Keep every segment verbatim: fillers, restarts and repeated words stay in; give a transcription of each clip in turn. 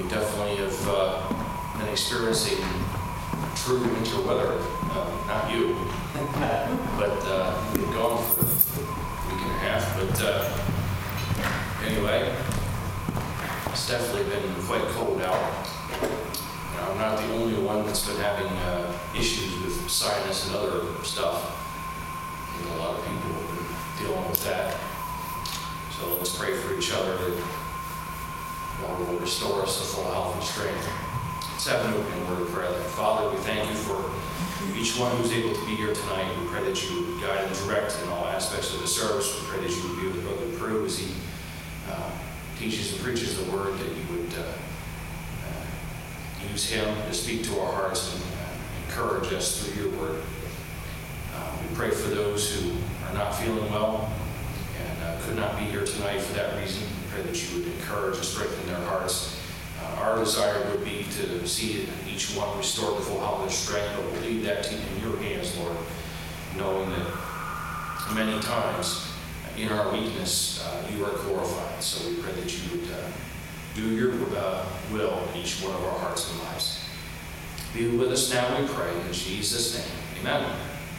we definitely have uh, been experiencing true winter weather. Uh, not you, but uh, we've been gone for a week and a half. But uh, anyway, it's definitely been quite cold out. You know, I'm not the only one that's been having uh, issues with sinus and other stuff. You know, a lot of people have been dealing with that. So let's pray for each other that God will restore us to full health and strength. Let's have an opening word of prayer. Father, we thank you for each one who's able to be here tonight. We pray that you would guide and direct in all aspects of the service. We pray that you would be with Brother Prue as he uh, teaches and preaches the word, that you would uh, uh, use him to speak to our hearts and uh, encourage us through your word. Uh, we pray for those who are not feeling well and uh, could not be here tonight for that reason. We pray that you would encourage and strengthen their hearts. Uh, our desire would be to see each one restored to full health and strength, but we'll leave that to in your hands, Lord, knowing that many times in our weakness uh, you are glorified. So we pray that you would uh, do your uh, will in each one of our hearts and lives. Be with us now, we pray, in Jesus' name. Amen.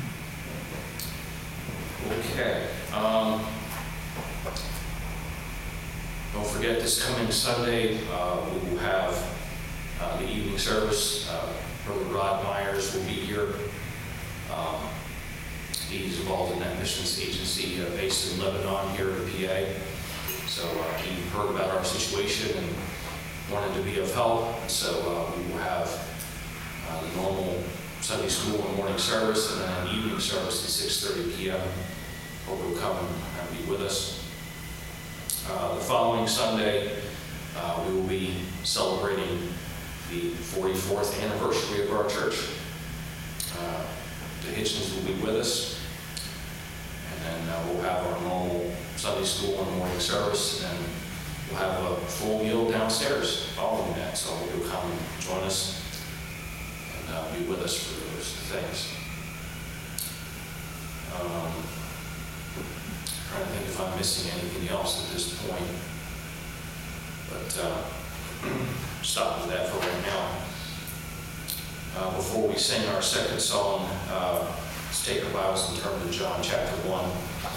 Okay. Um, don't forget, this coming Sunday, uh, we will have uh, the evening service. Uh, Brother Rod Myers will be here. Um, he's involved in that missions agency uh, based in Lebanon here in P A. So uh, he heard about our situation and wanted to be of help. And so uh, we will have uh, the normal Sunday school and morning service, and then an evening service at six thirty p.m. Hope you'll come and be with us. Uh, the following Sunday, uh, we will be celebrating the forty-fourth anniversary of our church. Uh, the Hitchens will be with us, and then uh, we'll have our normal Sunday school and morning service, and then we'll have a full meal downstairs following that. So I hope you'll come and join us and uh, be with us for those things. Um, I'm trying to think if I'm missing anything else at this point, but uh, stop with that for right now. Uh, before we sing our second song, uh, let's take our Bibles and turn to John chapter one.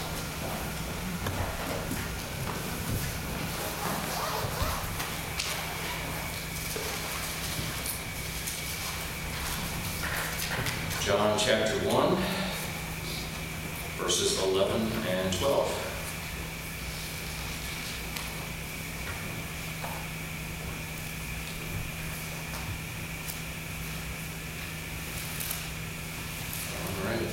John chapter one, verses eleven and twelve. All right.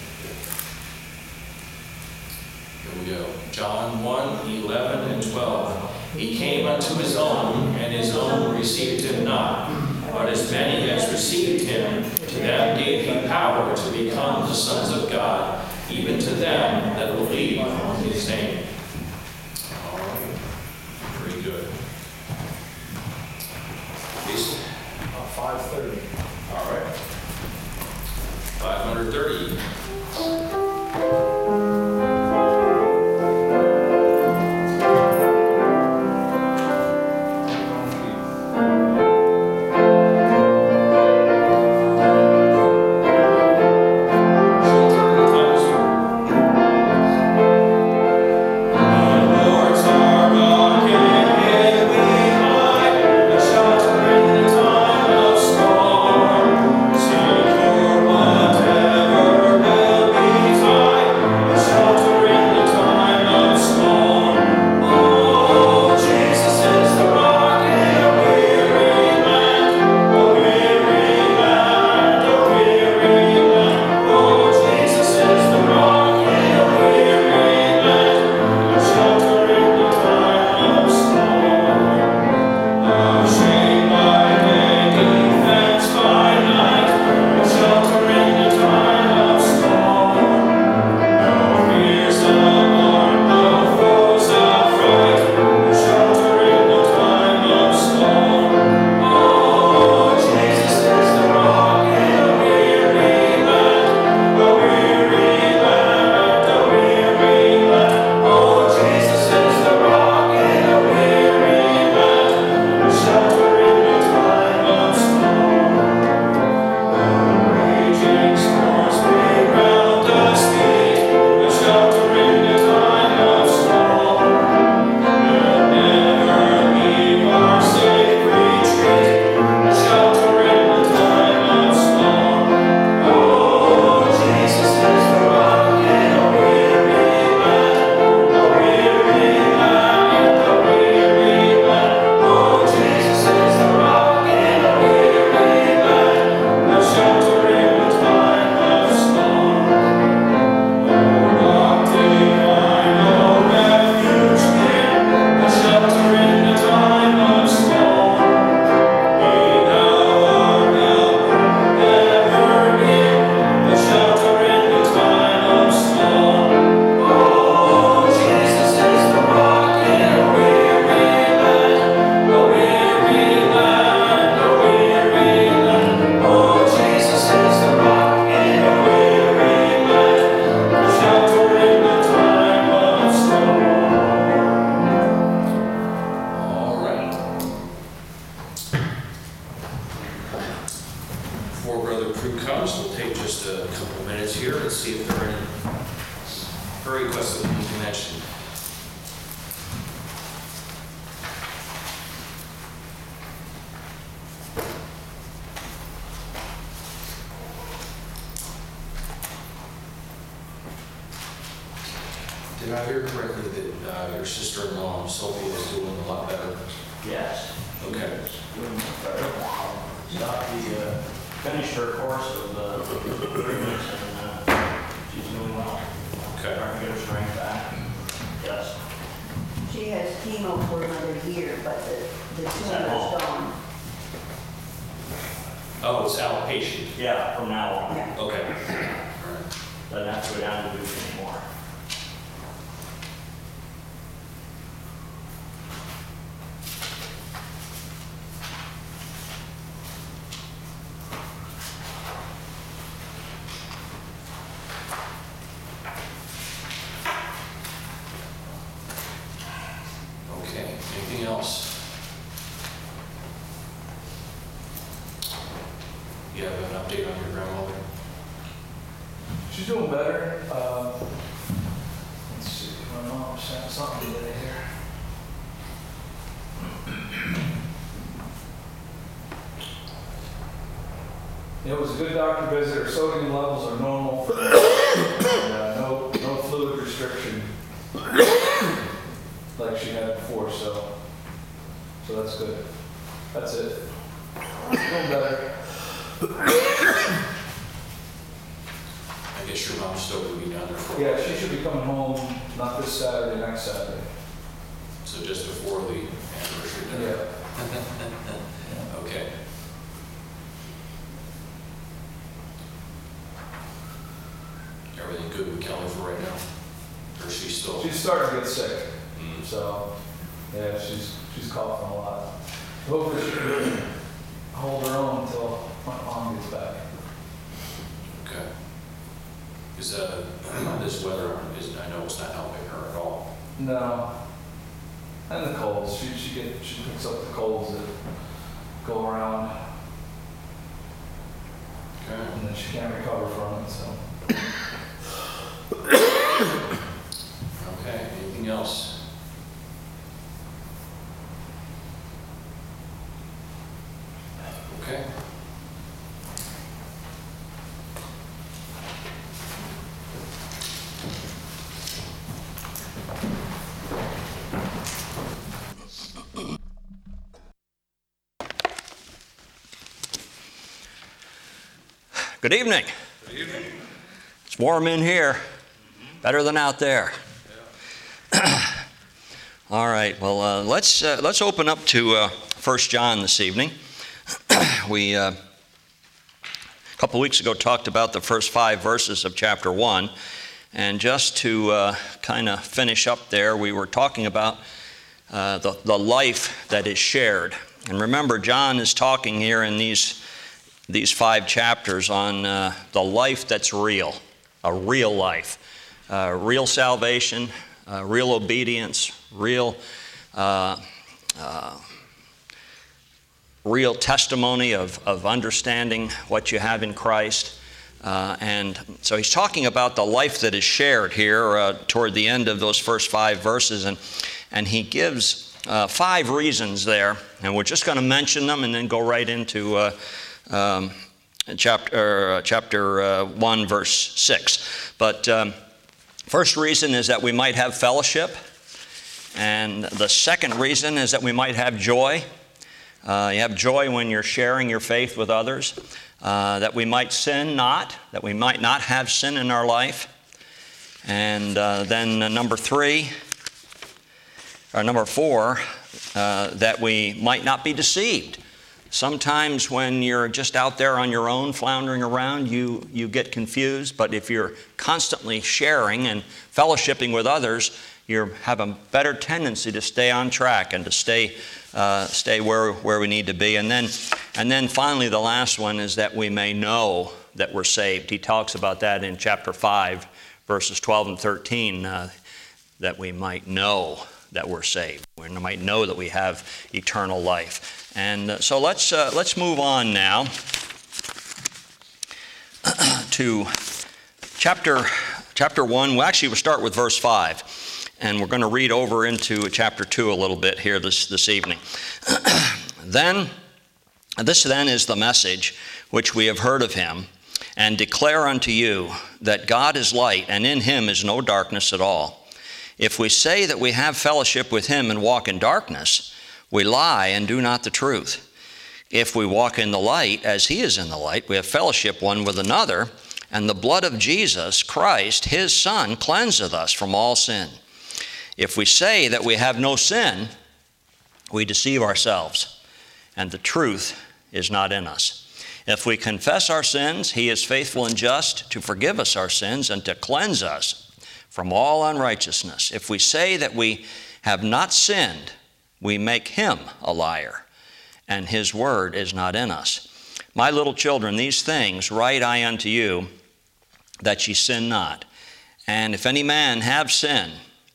Here we go. John one, eleven and twelve. He came unto his own, and his own received him not. But as many as received him, to them gave he power to become the sons of God, even to them that believe on his name. All right. Very good. Please. Uh, five thirty. All right. five thirty. Whatever before the crew comes, we'll take just a couple of minutes here and see if there are any prayer requests that we need to mention. Did I hear correctly that uh, your sister-in-law, Sophie, is doing a lot better? Yes. Okay. She's doing much better. She's got the, uh, finished her course of uh, treatments and uh, she's doing well. Okay. Trying to get her strength back. Yes. She has chemo for another year, but the, the that tumor all? is gone. Oh, it's outpatient. Yeah, from now on. Yeah. Okay. All right. Doesn't have to go down to Duke anymore. Okay. Anything else? You have an update on your grandmother? She's doing better. Um, let's see, my mom sent something today here. It was a good doctor visit. Her sodium levels are normal. And, uh, no, no fluid restriction like she had before. So, so that's good. That's it. Doing better. I guess your mom's still going to be down there for Yeah, she should be coming home not this Saturday, next Saturday. So just before the anniversary dinner? Yeah. Okay. Everything good with Kelly for right now? Or is she still? She's starting to get sick. Mm. So, yeah, she's she's coughing a lot. Hopefully she can hold her own until my mom gets back. Okay. Is uh, this weather, is, I know it's not helping her at all. No. And the colds. She she get she picks up the colds that go around, Okay. and then she can't recover from it. So. Okay, anything else? Okay. Good evening. Good evening. It's warm in here, better than out there. All right, well, uh, let's uh, let's open up to uh, First John this evening. we uh, a couple weeks ago talked about the first five verses of chapter one, and just to uh, kind of finish up there, we were talking about uh, the the life that is shared. And remember, John is talking here in these these five chapters on uh, the life that's real, a real life, uh, real salvation, uh, real obedience, real uh, uh, real testimony of, of understanding what you have in Christ. Uh, and so he's talking about the life that is shared here uh, toward the end of those first five verses. And, and he gives uh, five reasons there. And we're just going to mention them and then go right into uh, um, chapter, uh, chapter uh, one, verse six. But um, first reason is that we might have fellowship. And the second reason is that we might have joy. Uh, you have joy when you're sharing your faith with others. Uh, that we might sin not, that we might not have sin in our life. And uh, then uh, number three, or number four, uh, that we might not be deceived. Sometimes when you're just out there on your own, floundering around, you, you get confused. But if you're constantly sharing and fellowshipping with others, you have a better tendency to stay on track and to stay uh, stay where, where we need to be. And then, and then finally, the last one is that we may know that we're saved. He talks about that in chapter five, verses twelve and thirteen, uh, that we might know that we're saved. We might know that we have eternal life. And uh, so let's uh, let's move on now to chapter, chapter one. Well, actually, we'll start with verse five. And we're going to read over into chapter two a little bit here this, this evening. Then, this then is the message which we have heard of him, and declare unto you that God is light, and in him is no darkness at all. If we say that we have fellowship with him and walk in darkness, we lie and do not the truth. If we walk in the light, as he is in the light, we have fellowship one with another, and the blood of Jesus Christ, his Son, cleanseth us from all sin. If we say that we have no sin, we deceive ourselves, and the truth is not in us. If we confess our sins, he is faithful and just to forgive us our sins and to cleanse us from all unrighteousness. If we say that we have not sinned, we make him a liar, and his word is not in us. My little children, these things write I unto you, that ye sin not. And if any man have sin,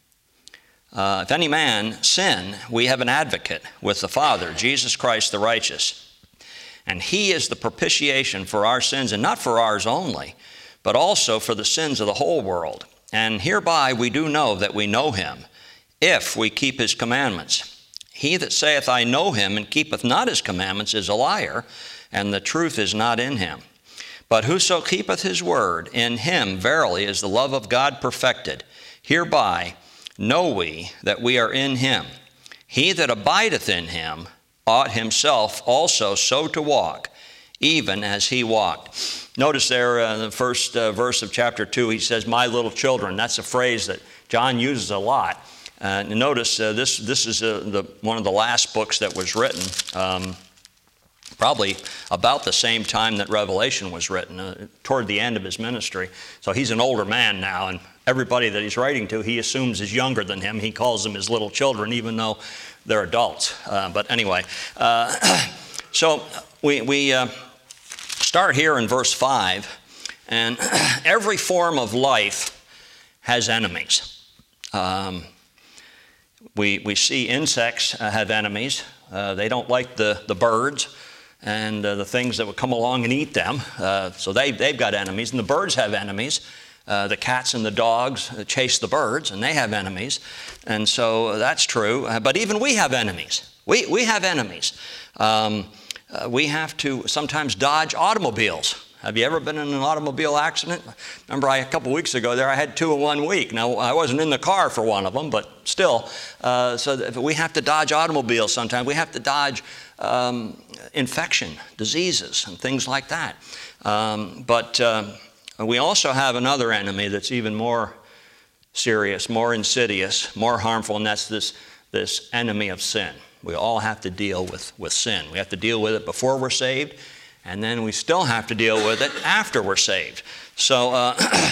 uh, if any man sin, we have an advocate with the Father, Jesus Christ the righteous. And he is the propitiation for our sins, and not for ours only, but also for the sins of the whole world. And hereby we do know that we know him, if we keep his commandments. He that saith, I know him, and keepeth not his commandments, is a liar, and the truth is not in him. But whoso keepeth his word, in him verily is the love of God perfected. Hereby know we that we are in him. He that abideth in him ought himself also so to walk, even as he walked. Notice there uh, in the first uh, verse of chapter two, he says, my little children. That's a phrase that John uses a lot. Uh, notice uh, this, this is uh, the, one of the last books that was written, um, probably about the same time that Revelation was written, uh, toward the end of his ministry. So he's an older man now, and everybody that he's writing to, he assumes is younger than him. He calls them his little children, even though they're adults. Uh, but anyway, uh, so we, we uh, start here in verse five, and every form of life has enemies. Um, we, we see insects uh, have enemies. Uh, they don't like the, the birds and uh, the things that would come along and eat them. Uh, so they, they've got enemies, and the birds have enemies. Uh, the cats and the dogs chase the birds, and they have enemies. And so that's true. Uh, but even we have enemies. We, we have enemies. Um, uh, we have to sometimes dodge automobiles. Have you ever been in an automobile accident? Remember, I, a couple weeks ago there, I had two in one week. Now, I wasn't in the car for one of them, but still. Uh, so we have to dodge automobiles sometimes. We have to dodge um, infection, diseases, and things like that. Um, but... Uh, We also have another enemy that's even more serious, more insidious, more harmful, and that's this, this enemy of sin. We all have to deal with, with sin. We have to deal with it before we're saved, and then we still have to deal with it after we're saved. So, uh,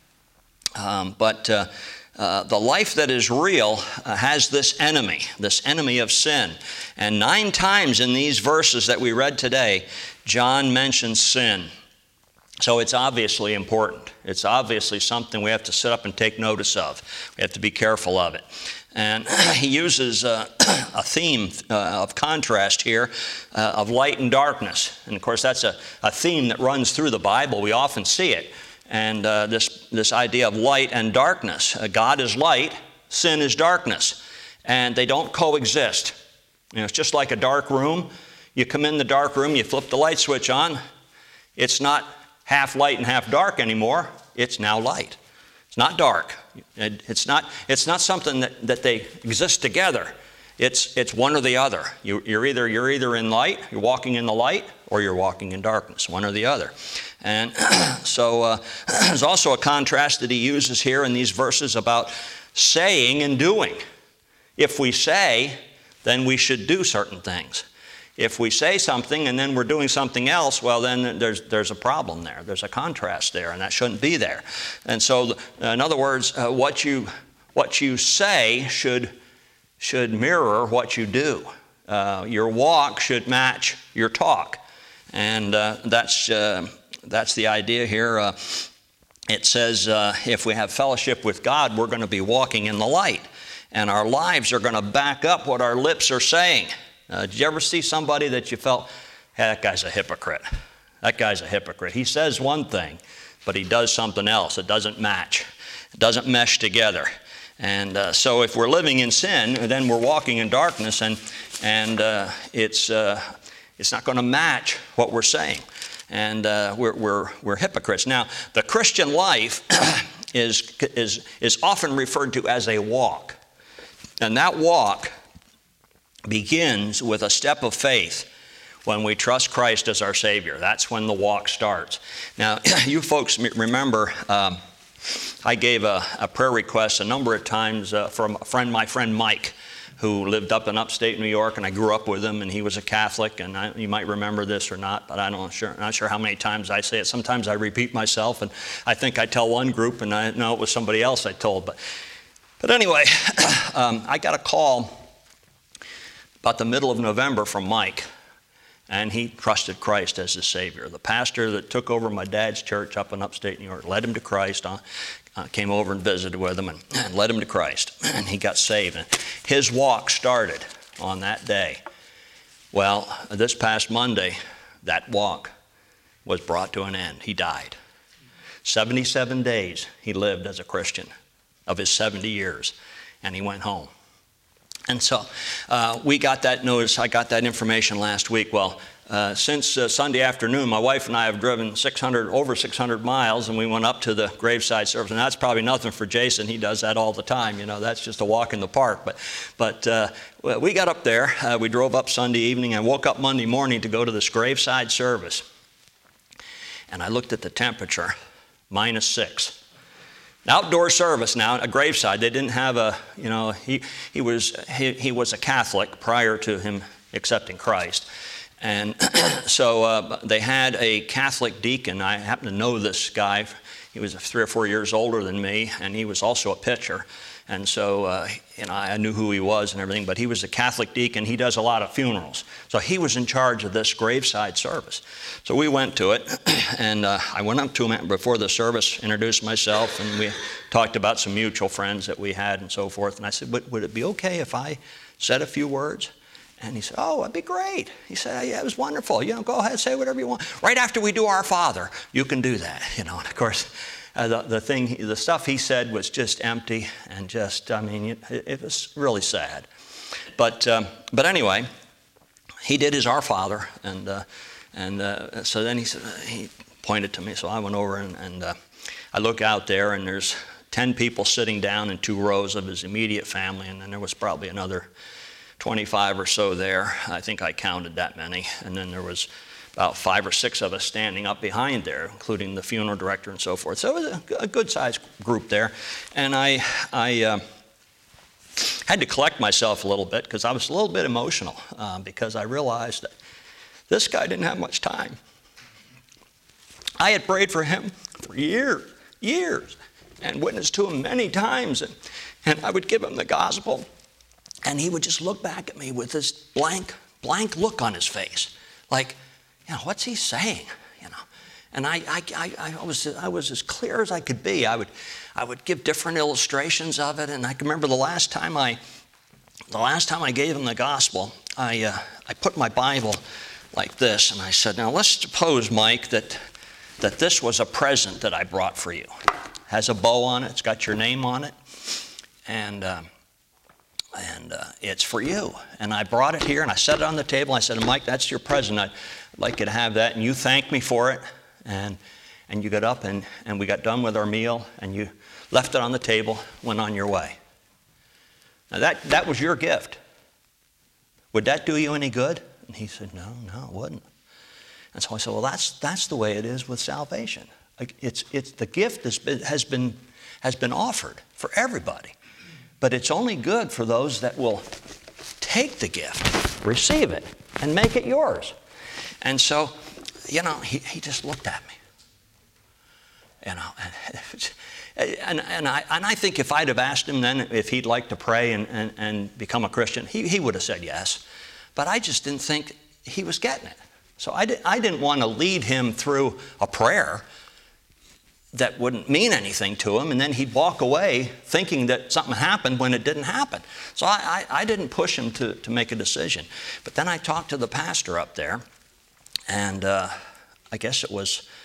um, but uh, uh, the life that is real uh, has this enemy, this enemy of sin. And nine times in these verses that we read today, John mentions sin. So it's obviously important. It's obviously something we have to sit up and take notice of. We have to be careful of it. And he uses uh, a theme uh, of contrast here uh, of light and darkness. And of course, that's a, a theme that runs through the Bible. We often see it. And uh, this, this idea of light and darkness. Uh, God is light, sin is darkness. And they don't coexist. You know, it's just like a dark room. You come in the dark room, you flip the light switch on. It's not half light and half dark anymore. It's now light. It's not dark. It's not, it's not something that, that they exist together. It's, it's one or the other. You, you're, either, you're either in light, you're walking in the light, or you're walking in darkness, one or the other. And so uh, there's also a contrast that he uses here in these verses about saying and doing. If we say, then we should do certain things. If we say something and then we're doing something else, well, then there's, there's a problem there. There's a contrast there, and that shouldn't be there. And so, in other words, uh, what you, what you say should, should mirror what you do. Uh, your walk should match your talk. And uh, that's, uh, that's the idea here. Uh, it says uh, if we have fellowship with God, we're going to be walking in the light. And our lives are going to back up what our lips are saying. Uh, did you ever see somebody that you felt, hey, that guy's a hypocrite? That guy's a hypocrite. He says one thing, but he does something else. It doesn't match. It doesn't mesh together. And uh, so if we're living in sin, then we're walking in darkness, and, and uh, it's, uh, it's not going to match what we're saying. And uh, we're, we're, we're hypocrites. Now, the Christian life is, is, is often referred to as a walk. And that walk begins with a step of faith when we trust Christ as our Savior. That's when the walk starts. Now, you folks remember, um, I gave a, a prayer request a number of times uh, from a friend, my friend Mike, who lived up in upstate New York, and I grew up with him, and he was a Catholic, and I, you might remember this or not, but I don't sure, not sure how many times I say it. Sometimes I repeat myself, and I think I tell one group, and I know it was somebody else I told. But, but anyway, um, I got a call about the middle of November from Mike, and he trusted Christ as his Savior. The pastor that took over my dad's church up in upstate New York led him to Christ, uh, uh, came over and visited with him and, and led him to Christ, and he got saved. And his walk started on that day. Well, this past Monday, that walk was brought to an end. He died. seventy-seven days he lived as a Christian of his seventy years, and he went home. And so uh, we got that notice, I got that information last week. Well, uh, since uh, Sunday afternoon, my wife and I have driven six hundred, over six hundred miles, and we went up to the graveside service. And that's probably nothing for Jason. He does that all the time. You know, that's just a walk in the park. But, but uh, we got up there. Uh, we drove up Sunday evening and woke up Monday morning to go to this graveside service. And I looked at the temperature, minus six. Outdoor service now, a graveside. They didn't have a, you know, he, he, was, he, he was a Catholic prior to him accepting Christ. And so uh, they had a Catholic deacon. I happen to know this guy. He was three or four years older than me, and he was also a pitcher. And so, uh, you know, I knew who he was and everything, but he was a Catholic deacon. He does a lot of funerals. So he was in charge of this graveside service. So we went to it, and uh, I went up to him before the service, introduced myself, and we talked about some mutual friends that we had and so forth. And I said, would, would it be okay if I said a few words? And he said, oh, that'd be great. He said, yeah, it was wonderful. You know, go ahead, say whatever you want. Right after we do Our Father, you can do that. You know, and of course, Uh, the, the thing, the stuff he said was just empty and just, I mean, it, it was really sad. But, um, but anyway, he did his Our Father, and uh, and uh, so then he said, he pointed to me, so I went over and, and uh, I look out there, and there's ten people sitting down in two rows of his immediate family, and then there was probably another twenty-five or so there. I think I counted that many, and then there was about five or six of us standing up behind there, including the funeral director and so forth. So it was a, a good-sized group there. And I, I uh, had to collect myself a little bit because I was a little bit emotional uh, because I realized that this guy didn't have much time. I had prayed for him for years, years, and witnessed to him many times. And, and I would give him the gospel, and he would just look back at me with this blank, blank look on his face, like, you know, what's he saying? You know, and I, I, I, I was, I was as clear as I could be. I would, I would give different illustrations of it, and I can remember the last time I, the last time I gave him the gospel, I, uh, I put my Bible like this, and I said, now let's suppose, Mike, that, that this was a present that I brought for you. It has a bow on it. It's got your name on it, and. Um, And uh, it's for you. And I brought it here, and I set it on the table. I said, Mike, that's your present. I'd like you to have that. And you thanked me for it. And and you got up, and, and we got done with our meal, and you left it on the table, went on your way. Now, that, that was your gift. Would that do you any good? And he said, no, no, it wouldn't. And so I said, well, that's, that's the way it is with salvation. Like it's, it's, the gift has been, has been, has been offered for everybody. But it's only good for those that will take the gift, receive it, and make it yours. And so, you know, he, he just looked at me. You know, and, and, and, I, and I think if I'd have asked him then if he'd like to pray and, and, and become a Christian, he, he would have said yes. But I just didn't think he was getting it. So I, did, I didn't want to lead him through a prayer that wouldn't mean anything to him, and then he'd walk away thinking that something happened when it didn't happen. So I, I, I didn't push him to, to make a decision. But then I talked to the pastor up there, and uh, I guess it was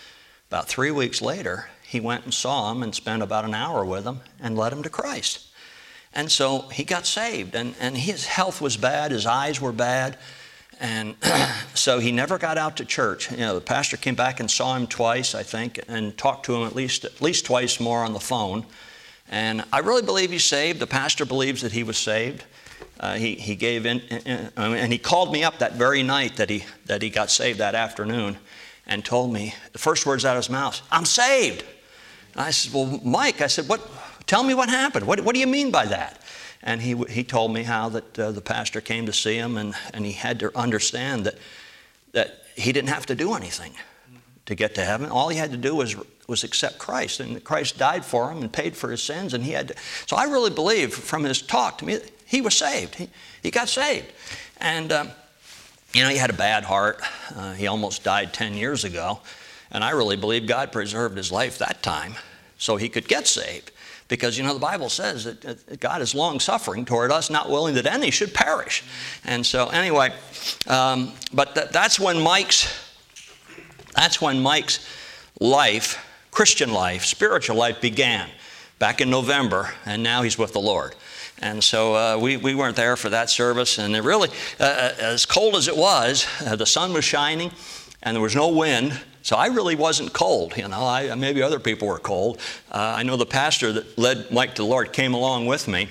About three weeks later, he went and saw him and spent about an hour with him and led him to Christ. And so he got saved, and, and his health was bad, his eyes were bad, and so he never got out to church. You know, the pastor came back and saw him twice, I think, and talked to him at least, at least twice more on the phone. And I really believe he's saved. The pastor believes that he was saved. Uh, he, he gave in, in, and he called me up that very night that he, that he got saved that afternoon and told me, the first words out of his mouth, "I'm saved." And I said, "Well, Mike," I said, what, tell me what happened. What, what do you mean by that? And he, he told me how that uh, the pastor came to see him, and, and he had to understand that, that he didn't have to do anything to get to heaven. All he had to do was, was accept Christ, and Christ died for him and paid for his sins. And he had to, so I really believe from his talk to me, he was saved. He, he got saved. And, um, you know, he had a bad heart. Uh, he almost died ten years ago. And I really believe God preserved his life that time so he could get saved. Because, you know, the Bible says that God is long-suffering toward us, not willing that any should perish. And so, anyway, um, but th- that's when Mike's, that's when Mike's life, Christian life, spiritual life began back in November, and now he's with the Lord. And so uh, we, we weren't there for that service, and it really, uh, as cold as it was, uh, the sun was shining, and there was no wind. So I really wasn't cold, you know. I, maybe other people were cold. Uh, I know the pastor that led Mike to the Lord came along with me,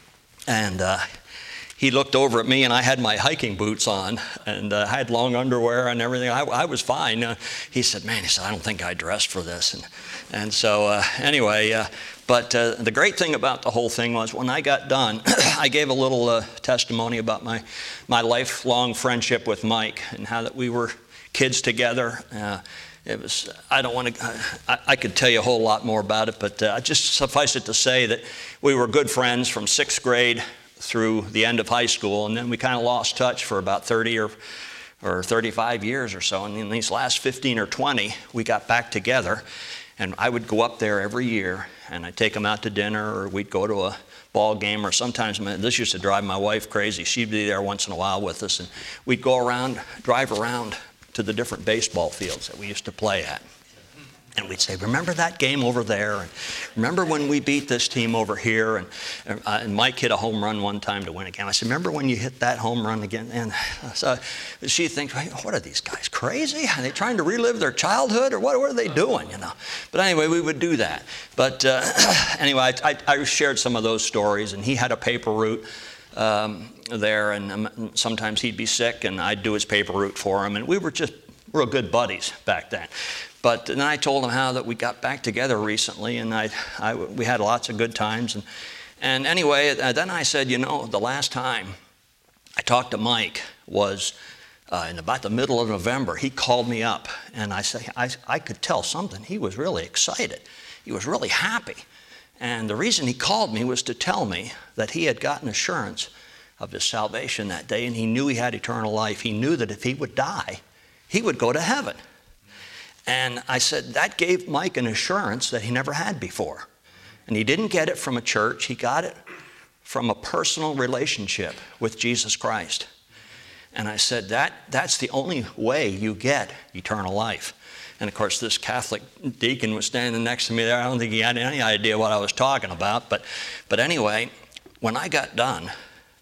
and uh, he looked over at me, and I had my hiking boots on, and uh, I had long underwear and everything. I, I was fine. Uh, he said, "Man," he said, "I don't think I dressed for this." And, and so uh, anyway, uh, but uh, the great thing about the whole thing was when I got done, I gave a little uh, testimony about my, my lifelong friendship with Mike and how that we were kids together. Uh, it was, I don't want to, I, I could tell you a whole lot more about it, but uh, just suffice it to say that we were good friends from sixth grade through the end of high school, and then we kind of lost touch for about thirty or, or thirty-five years or so, and in these last fifteen or twenty, we got back together, and I would go up there every year, and I'd take him out to dinner, or we'd go to a ball game, or sometimes, this used to drive my wife crazy. She'd be there once in a while with us, and we'd go around, drive around to the different baseball fields that we used to play at. And we'd say, "Remember that game over there? And remember when we beat this team over here?" And, uh, and Mike hit a home run one time to win a game. I said, "Remember when you hit that home run again?" And so she thinks, "What are these guys, crazy? Are they trying to relive their childhood, or what, what are they doing?" You know. But anyway, we would do that. But uh, anyway, I, I shared some of those stories, and he had a paper route um, there, and um, sometimes he'd be sick, and I'd do his paper route for him, and we were just real good buddies back then. But then I told him how that we got back together recently, and I, I, we had lots of good times. And, and anyway, then I said, you know, the last time I talked to Mike was uh, in about the middle of November. He called me up, and I said, I, I could tell something. He was really excited. He was really happy. And the reason he called me was to tell me that he had gotten assurance of his salvation that day, and he knew he had eternal life. He knew that if he would die, he would go to heaven. And I said, that gave Mike an assurance that he never had before. And he didn't get it from a church. He got it from a personal relationship with Jesus Christ. And I said, that, that's the only way you get eternal life. And of course, this Catholic deacon was standing next to me there. I don't think he had any idea what I was talking about. But, but anyway, when I got done,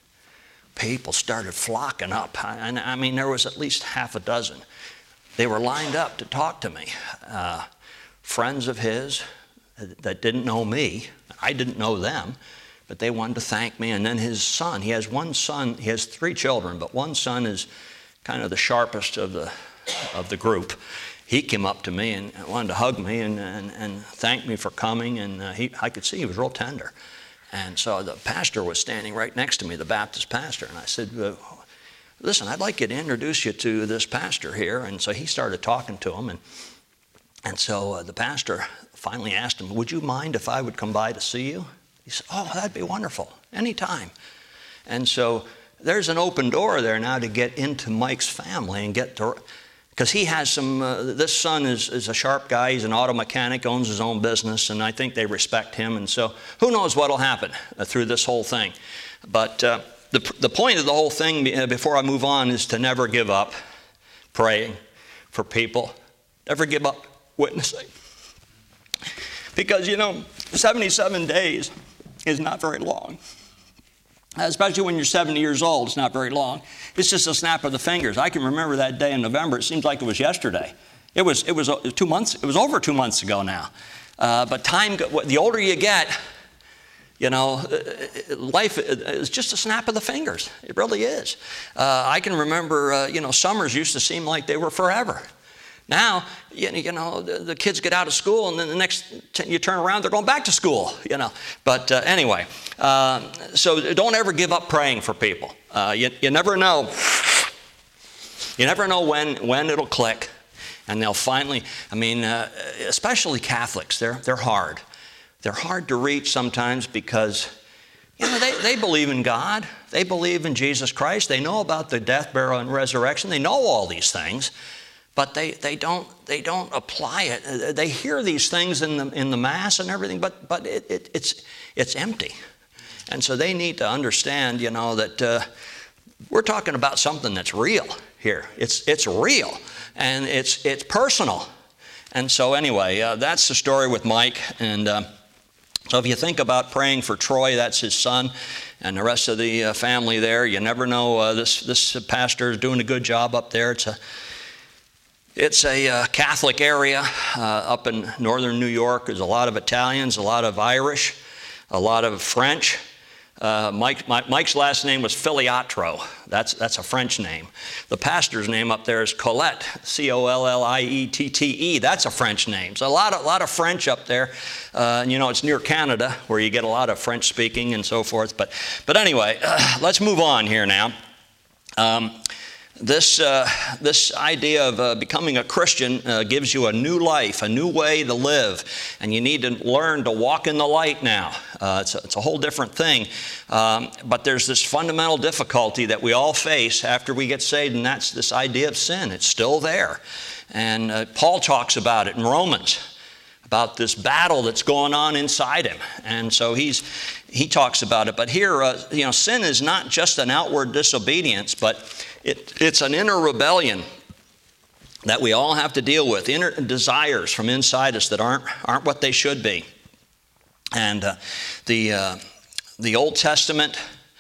people started flocking up. And I mean, there was at least half a dozen. They were lined up to talk to me. Uh, friends of his that didn't know me. I didn't know them, but they wanted to thank me. And then his son, he has one son, he has three children, but one son is kind of the sharpest of the, of the group. He came up to me and wanted to hug me and, and, and thank me for coming. And uh, he, I could see he was real tender. And so the pastor was standing right next to me, the Baptist pastor. And I said, uh, listen, I'd like you to introduce you to this pastor here. And so he started talking to him. And, and so uh, the pastor finally asked him, would you mind if I would come by to see you? He said, oh, that'd be wonderful, anytime. And so there's an open door there now to get into Mike's family and get to, because he has some, uh, this son is, is a sharp guy. He's an auto mechanic, owns his own business, and I think they respect him. And so who knows what will happen uh, through this whole thing. But uh, the, the point of the whole thing, uh, before I move on, is to never give up praying for people. Never give up witnessing. Because, you know, seventy-seven days is not very long. Especially when you're seventy years old, it's not very long. It's just a snap of the fingers. I can remember that day in November. It seems like it was yesterday. It was, it was two months, it was over two months ago now. Uh, but time, the older you get, you know, life is just a snap of the fingers. It really is. Uh, I can remember, uh, you know, summers used to seem like they were forever. Now, you know, the, the kids get out of school, and then the next t- you turn around, they're going back to school, you know. But uh, anyway, uh, so don't ever give up praying for people. Uh, you, you never know. You never know when, when it'll click, and they'll finally, I mean, uh, especially Catholics, they're, they're hard. They're hard to reach sometimes because, you know, they, they believe in God. They believe in Jesus Christ. They know about the death, burial, and resurrection. They know all these things. But they, they don't they don't apply it. They hear these things in the in the Mass and everything, but but it, it, it's it's empty. And so they need to understand, you know, that uh, we're talking about something that's real here. It's it's real, and it's it's personal. And so anyway, uh, that's the story with Mike. And uh, so if you think about praying for Troy, that's his son, and the rest of the uh, family there, you never know. Uh, this this pastor is doing a good job up there. It's a It's a uh, Catholic area uh, up in northern New York. There's a lot of Italians, a lot of Irish, a lot of French. Uh, Mike, my, Mike's last name was Filiatro. That's, that's a French name. The pastor's name up there is Colette, C O L L I E T T E. That's a French name. So a lot of, a lot of French up there. Uh, you know, it's near Canada where you get a lot of French speaking and so forth. But, but anyway, uh, let's move on here now. Um, This, uh, this idea of uh, becoming a Christian uh, gives you a new life, a new way to live, and you need to learn to walk in the light now. Uh, it's, a, it's a whole different thing, um, but there's this fundamental difficulty that we all face after we get saved, and that's this idea of sin. It's still there, and uh, Paul talks about it in Romans, about this battle that's going on inside him, and so he's he talks about it. But here, uh, you know, sin is not just an outward disobedience, but It, it's an inner rebellion that we all have to deal with, inner desires from inside us that aren't aren't what they should be. And uh, the uh, the Old Testament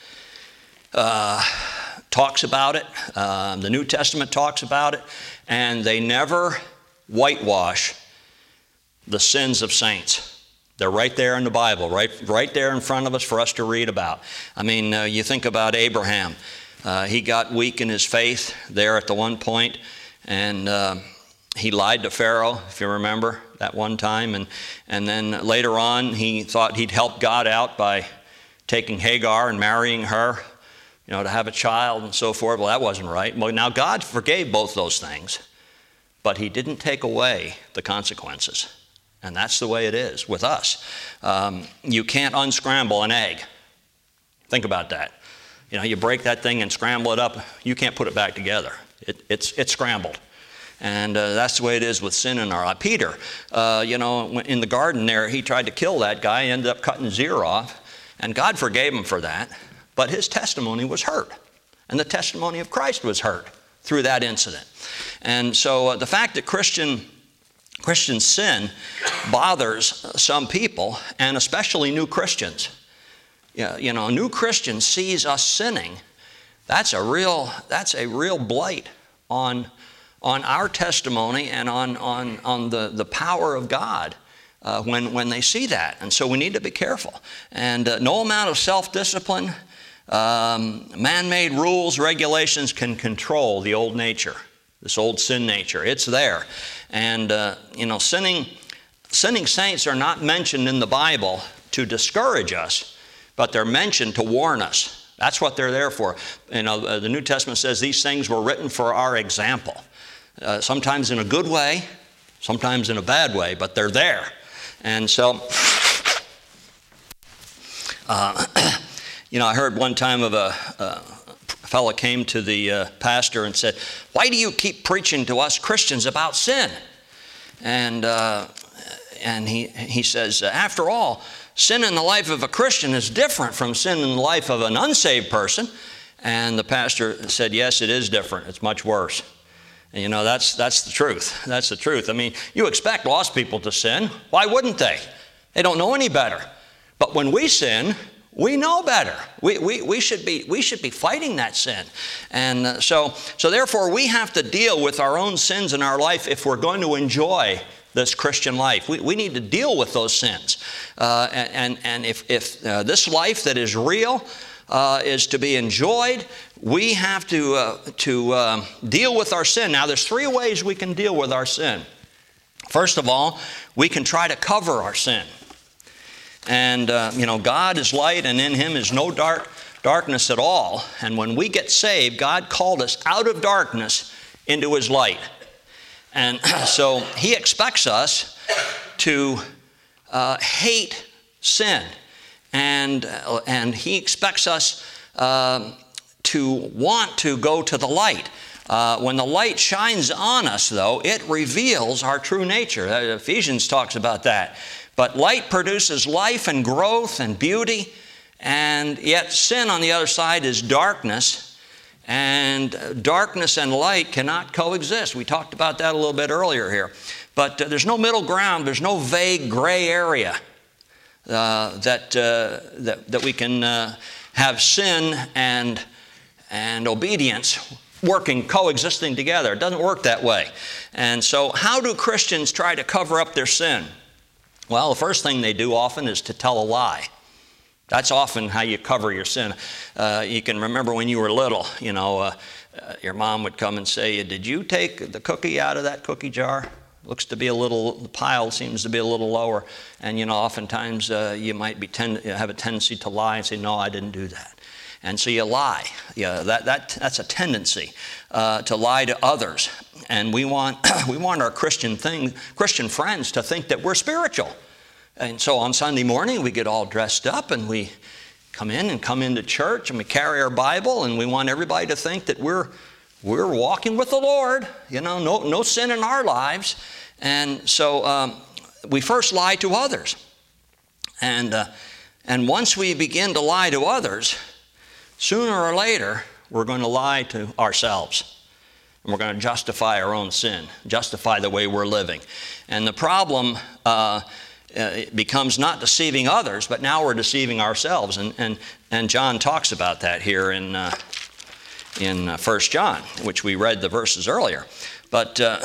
uh, talks about it. Uh, the New Testament talks about it, and they never whitewash the sins of saints. They're right there in the Bible, right right there in front of us for us to read about. I mean, uh, you think about Abraham. Uh, he got weak in his faith there at the one point, and uh, he lied to Pharaoh, if you remember, that one time. And, and then later on, he thought he'd help God out by taking Hagar and marrying her, you know, to have a child and so forth. Well, that wasn't right. Well, now God forgave both those things, but he didn't take away the consequences. And that's the way it is with us. Um, you can't unscramble an egg. Think about that. You know, you break that thing and scramble it up, you can't put it back together. It, it's, it's scrambled. And uh, that's the way it is with sin in our life. Peter, uh, you know, in the garden there, he tried to kill that guy, ended up cutting his ear off, and God forgave him for that. But his testimony was hurt, and the testimony of Christ was hurt through that incident. And so uh, the fact that Christian, Christian sin bothers some people, and especially new Christians. Yeah, you know, a new Christian sees us sinning. That's a real, that's a real blight on, on our testimony and on, on, on the, the power of God uh, when, when they see that. And so we need to be careful. And uh, no amount of self-discipline, um, man-made rules, regulations can control the old nature, this old sin nature. It's there. And, uh, you know, sinning, sinning saints are not mentioned in the Bible to discourage us, but they're mentioned to warn us. That's what they're there for. You know, uh, the New Testament says these things were written for our example. Uh, sometimes in a good way, sometimes in a bad way, but they're there. And so, uh, you know, I heard one time of a, a fellow came to the uh, pastor and said, "Why do you keep preaching to us Christians about sin?" And uh, and he he says, "After all, sin in the life of a Christian is different from sin in the life of an unsaved person." And the pastor said, "Yes, it is different. It's much worse." And, you know, that's, that's the truth. That's the truth. I mean, you expect lost people to sin. Why wouldn't they? They don't know any better. But when we sin, we know better. We, we, we, should, be, we should be fighting that sin. And uh, so, so therefore, we have to deal with our own sins in our life if we're going to enjoy this Christian life. We, we need to deal with those sins. Uh, and, and if, if uh, this life that is real uh, is to be enjoyed, we have to, uh, to uh, deal with our sin. Now, there's three ways we can deal with our sin. First of all, we can try to cover our sin. And, uh, you know, God is light, and in Him is no dark darkness at all. And when we get saved, God called us out of darkness into His light. And so He expects us to uh, hate sin. And, uh, and He expects us uh, to want to go to the light. Uh, when the light shines on us, though, it reveals our true nature. Uh, Ephesians talks about that. But light produces life and growth and beauty, and yet sin on the other side is darkness, and darkness and light cannot coexist. We talked about that a little bit earlier here. But uh, there's no middle ground, there's no vague gray area uh, that, uh, that, that we can uh, have sin and, and obedience working, coexisting together. It doesn't work that way. And so how do Christians try to cover up their sin? Well, the first thing they do often is to tell a lie. That's often how you cover your sin. Uh, you can remember when you were little, you know, uh, uh, your mom would come and say, did you take the cookie out of that cookie jar? Looks to be a little, the pile seems to be a little lower. And, you know, oftentimes uh, you might be tend, have a tendency to lie and say, no, I didn't do that. And so you lie. Yeah, that, that, that's a tendency uh, to lie to others. And we want, we want our Christian thing, Christian friends to think that we're spiritual. And so on Sunday morning, we get all dressed up and we come in and come into church and we carry our Bible, and we want everybody to think that we're, we're walking with the Lord. You know, no, no sin in our lives. And so um, we first lie to others. And, uh, and once we begin to lie to others, sooner or later, we're going to lie to ourselves. And we're going to justify our own sin, justify the way we're living. And the problem uh, it becomes not deceiving others, but now we're deceiving ourselves. And, and, and John talks about that here in, uh, in uh, First John, which we read the verses earlier. But uh,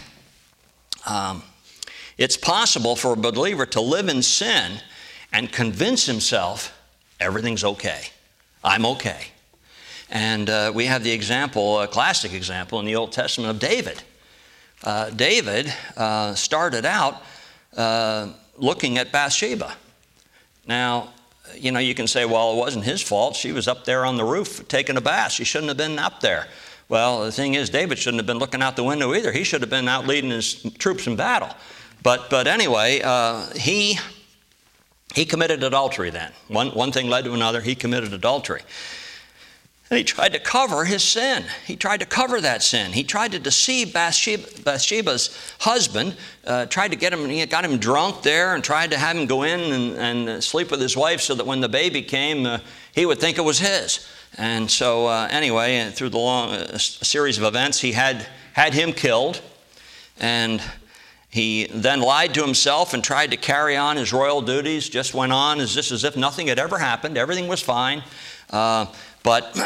um, it's possible for a believer to live in sin and convince himself everything's okay. I'm okay. And uh, we have the example, a classic example in the Old Testament of David. Uh, David uh, started out uh, looking at Bathsheba. Now, you know, you can say, well, it wasn't his fault. She was up there on the roof taking a bath. She shouldn't have been up there. Well, the thing is, David shouldn't have been looking out the window either. He should have been out leading his troops in battle. But, but anyway, uh, he, he committed adultery then. One, one thing led to another. He committed adultery. And he tried to cover his sin. He tried to cover that sin. He tried to deceive Bathsheba, Bathsheba's husband, uh, tried to get him, he got him drunk there and tried to have him go in and, and sleep with his wife so that when the baby came, uh, he would think it was his. And so uh, anyway, and through the long uh, series of events, he had, had him killed. And he then lied to himself and tried to carry on his royal duties, just went on as, just as if nothing had ever happened. Everything was fine. Uh, But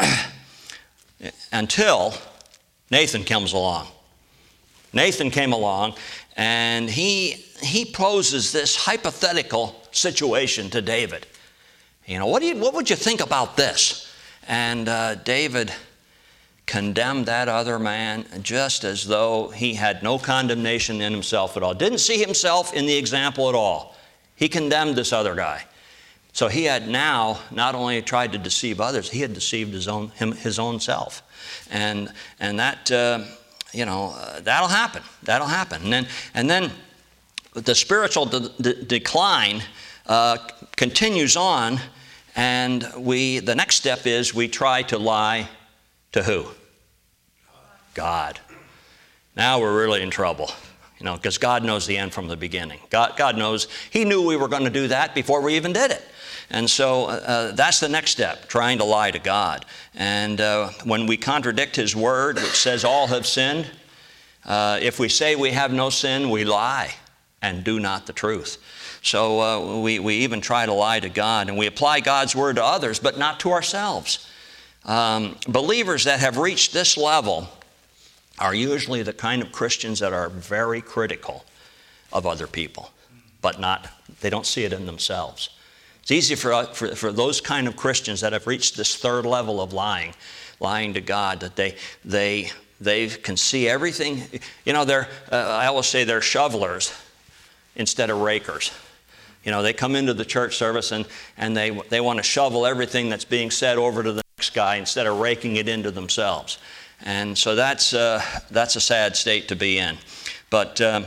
until Nathan comes along. Nathan came along, and he, he poses this hypothetical situation to David. You know, what, do you, what would you think about this? And uh, David condemned that other man just as though he had no condemnation in himself at all. Didn't see himself in the example at all. He condemned this other guy. So he had now not only tried to deceive others, he had deceived his own, him, his own self. And, and that, uh, you know, uh, that'll happen. That'll happen. And then, and then the spiritual de- de- decline uh, continues on, and we, the next step is we try to lie to who? God. Now we're really in trouble. You know, because God knows the end from the beginning. God, God knows, He knew we were going to do that before we even did it. And so uh, that's the next step, trying to lie to God. And uh, when we contradict His Word, which says all have sinned, Uh, if we say we have no sin, we lie and do not the truth. So uh, we, we even try to lie to God, and we apply God's word to others, but not to ourselves. Um, believers that have reached this level are usually the kind of Christians that are very critical of other people, but not, they don't see it in themselves. It's easy for, for, for those kind of Christians that have reached this third level of lying, lying to God, that they, they, they can see everything. You know, they're, uh, I always say they're shovelers instead of rakers. You know, they come into the church service and, and they, they want to shovel everything that's being said over to the next guy instead of raking it into themselves. And so that's, uh, that's a sad state to be in. But uh,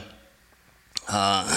uh,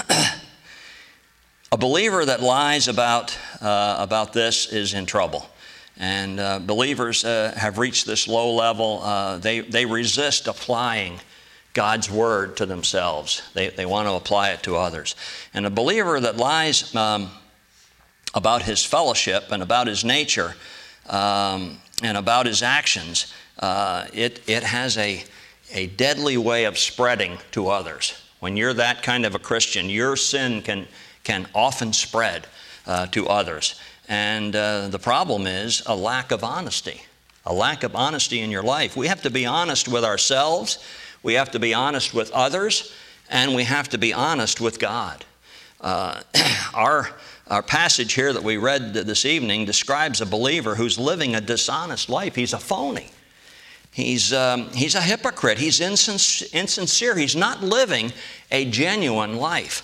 a believer that lies about, uh, about this is in trouble. And uh, believers uh, have reached this low level. Uh, they, they resist applying God's word to themselves. They, they want to apply it to others. And a believer that lies um, about his fellowship and about his nature um, and about his actions, uh, it, it has a, a deadly way of spreading to others. When you're that kind of a Christian, your sin can, can often spread uh, to others. And uh, the problem is a lack of honesty, a lack of honesty in your life. We have to be honest with ourselves. We have to be honest with others, and we have to be honest with God. Uh, our, our passage here that we read this evening describes a believer who's living a dishonest life. He's a phony. He's, um, he's a hypocrite. He's insins- insincere. He's not living a genuine life.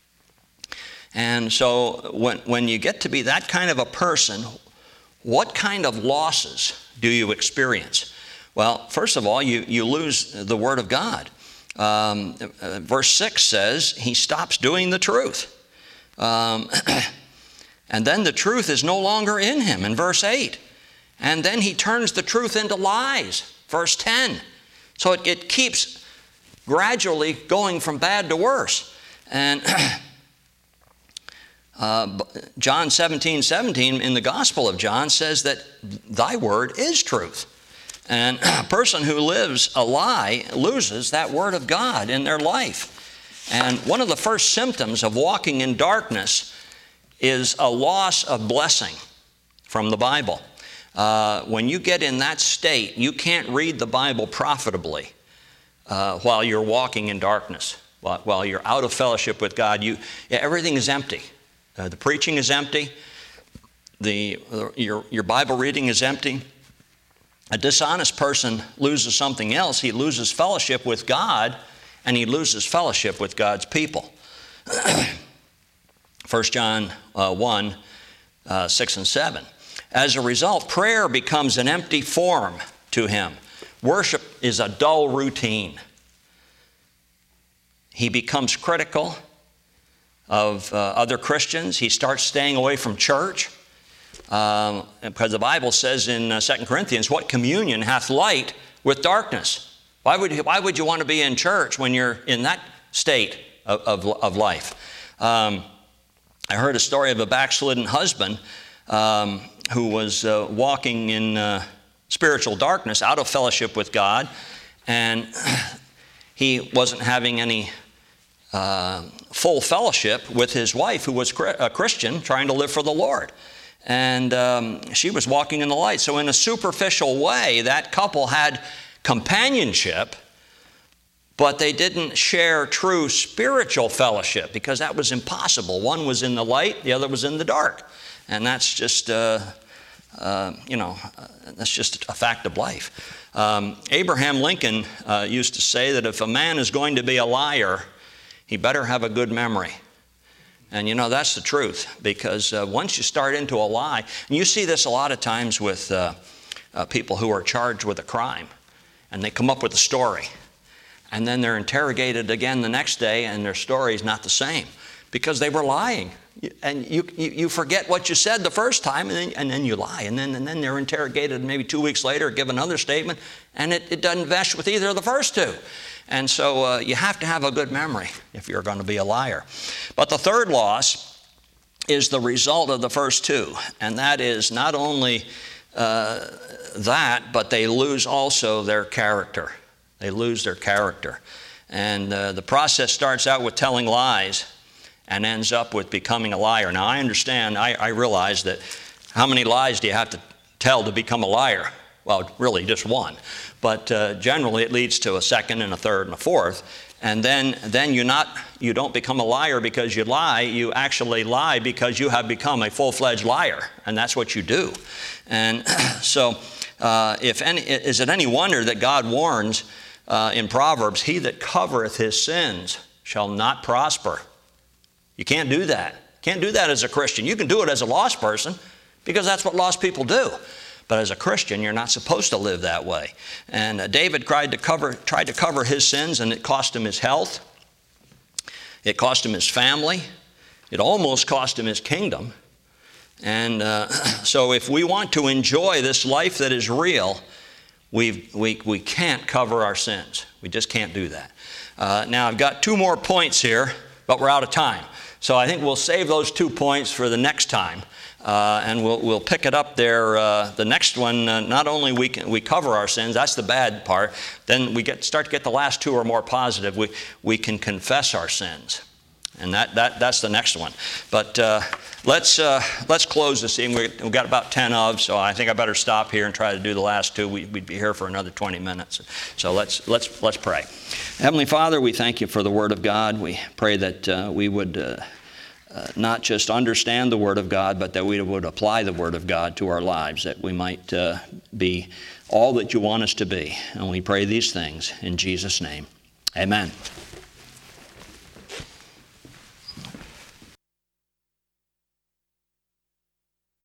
And so when, when you get to be that kind of a person, what kind of losses do you experience? Well, first of all, you, you lose the Word of God. Um, uh, verse six says, he stops doing the truth. Um, and then the truth is no longer in him, in verse eight. And then he turns the truth into lies, verse ten. So it, it keeps gradually going from bad to worse. And uh, John seventeen seventeen in the Gospel of John says that thy word is truth. And a person who lives a lie loses that word of God in their life. And one of the first symptoms of walking in darkness is a loss of blessing from the Bible. Uh, when you get in that state, you can't read the Bible profitably uh, while you're walking in darkness. While, while you're out of fellowship with God, you, everything is empty. Uh, the preaching is empty. The, your, your Bible reading is empty. A dishonest person loses something else. He loses fellowship with God, and he loses fellowship with God's people. First John uh, one, uh, six and seven. As a result, prayer becomes an empty form to him. Worship is a dull routine. He becomes critical of uh, other Christians. He starts staying away from church. Um, because the Bible says in uh, Second Corinthians, what communion hath light with darkness? Why would, you, why would you want to be in church when you're in that state of, of, of life? Um, I heard a story of a backslidden husband um, who was uh, walking in uh, spiritual darkness, out of fellowship with God, and he wasn't having any uh, full fellowship with his wife, who was a Christian trying to live for the Lord. And um, she was walking in the light. So in a superficial way, that couple had companionship, but they didn't share true spiritual fellowship because that was impossible. One was in the light, the other was in the dark. And that's just, uh, uh, you know, uh, that's just a fact of life. Um, Abraham Lincoln uh, used to say that if a man is going to be a liar, he better have a good memory. And you know, that's the truth, because uh, once you start into a lie, and you see this a lot of times with uh, uh, people who are charged with a crime, and they come up with a story, and then they're interrogated again the next day, and their story is not the same, because they were lying. And you, you, you forget what you said the first time, and then, and then you lie, and then, and then they're interrogated maybe two weeks later, give another statement, and it, it doesn't mesh with either of the first two. And so uh, you have to have a good memory if you're going to be a liar. But the third loss is the result of the first two. And that is not only uh, that, but they lose also their character. They lose their character. And uh, the process starts out with telling lies and ends up with becoming a liar. Now, I understand, I, I realize that how many lies do you have to tell to become a liar? Well, really, just one. But uh, generally, it leads to a second and a third and a fourth. And then, then you're not, you don't become a liar because you lie. You actually lie because you have become a full-fledged liar. And that's what you do. And so, uh, if any, is it any wonder that God warns uh, in Proverbs, he that covereth his sins shall not prosper. You can't do that. Can't do that as a Christian. You can do it as a lost person because that's what lost people do. But as a Christian, you're not supposed to live that way. And uh, David tried to cover tried to cover his sins, and it cost him his health. It cost him his family. It almost cost him his kingdom. And uh, so if we want to enjoy this life that is real, we've, we, we can't cover our sins. We just can't do that. Uh, now, I've got two more points here, but we're out of time. So I think we'll save those two points for the next time. Uh, and we'll, we'll pick it up there. Uh, the next one, uh, not only we can, we cover our sins, that's the bad part. Then we get, start to get the last two are more positive. We, we can confess our sins. And that, that, that's the next one. But uh, let's, uh, let's close this evening. We, we've got about ten of, so I think I better stop here and try to do the last two. We, we'd be here for another twenty minutes. So let's, let's, let's pray. Heavenly Father, we thank you for the Word of God. We pray that uh, we would uh, uh, not just understand the Word of God, but that we would apply the Word of God to our lives, that we might uh, be all that you want us to be. And we pray these things in Jesus' name. Amen.